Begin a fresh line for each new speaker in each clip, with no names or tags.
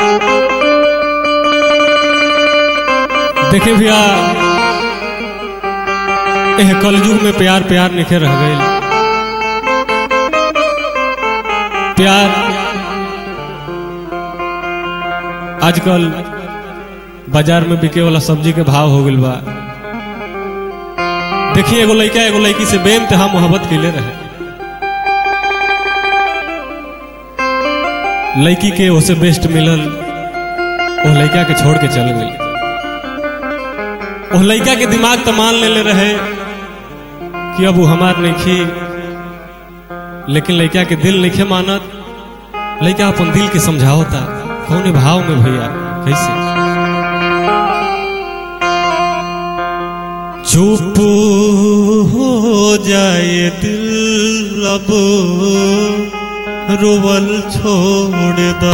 देखे भैया यह कलयुग में प्यार प्यार निखे रह गए। प्यार आजकल बाजार में बिके वाला सब्जी के भाव हो गइल बा। देखिए एगो लड़का एगो लड़की से बेइंतहा मोहब्बत कैले रहे। लड़की के उसे बेस्ट मिलल, वो लड़का के छोड़ के चल गई। वो लड़का के दिमाग तो मान ले रहे कि अब वो हमार नहीं खी, लेकिन लड़का के दिल नहीं मानत। लड़का अपन दिल के समझाओता कौन भाव में भैया कैसे। चुप हो जाए दिल अब रोवल छोड़ दा,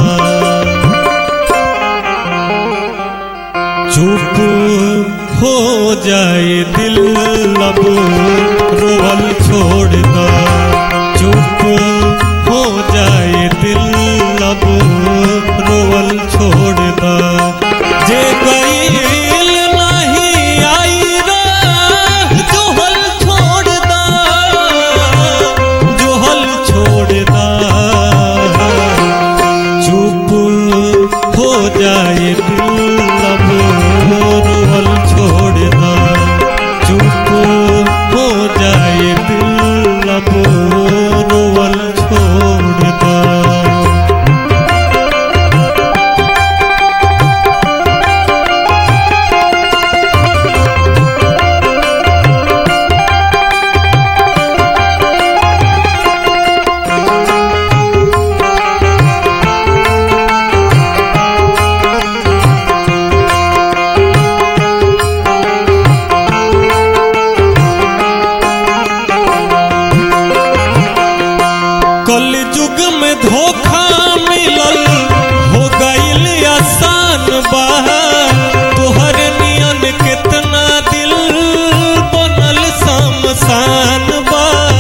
चुप हो जाए दिल अब रोवल छोड़ दा, चुप हो जाए दिल अब रोवल छोड़ दा। जे गईल नहीं आई राह जोहल छोड़ दा, जोहल छोड़ दा। चुप हो जाए दिल अब रोवल छोड़ दा, चुप हो जाए दिल अब रोवल छोड़ दा। कलयुग में धोखा मिलल हो गईल आसान बा, तोहर नियन कितना दिल बनल शमशान बा।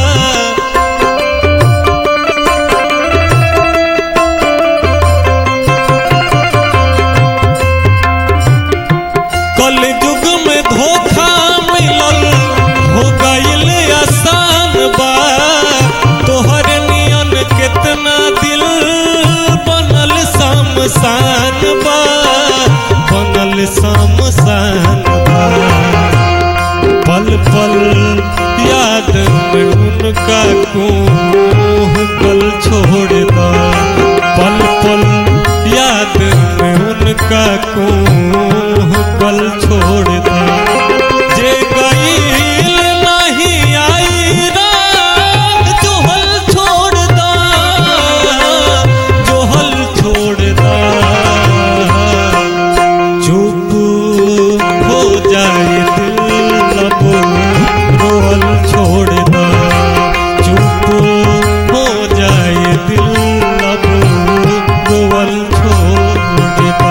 कलयुग में धोखा मिलल हो गईल आसान बा, तोहर कितना दिल बनल शमशान बा, बनल शमशान बा। पल पल याद में उनका कोह कल छोड़ दा, पल पल याद में उनका कोह कल छोड़ दा। जे गईल नहीं आई राह जोहल छोड़ दा, जोहल छोड़ दा। चुप हो जाए दिल अब रोवल छोड़ दा, चुप हो जाए दिल अब रोवल छोड़ दा।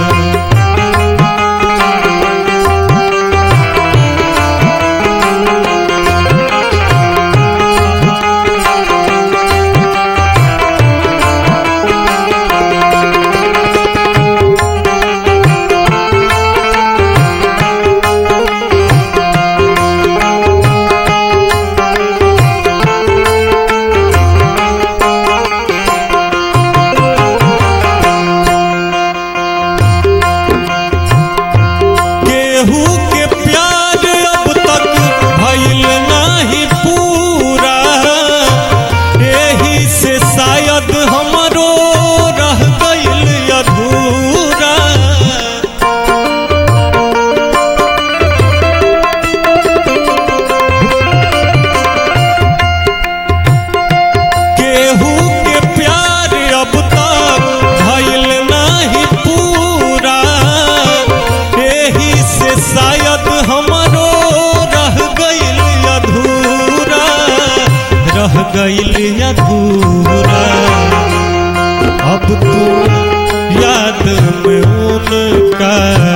रह गईल अधूरा, अब तू याद में उनका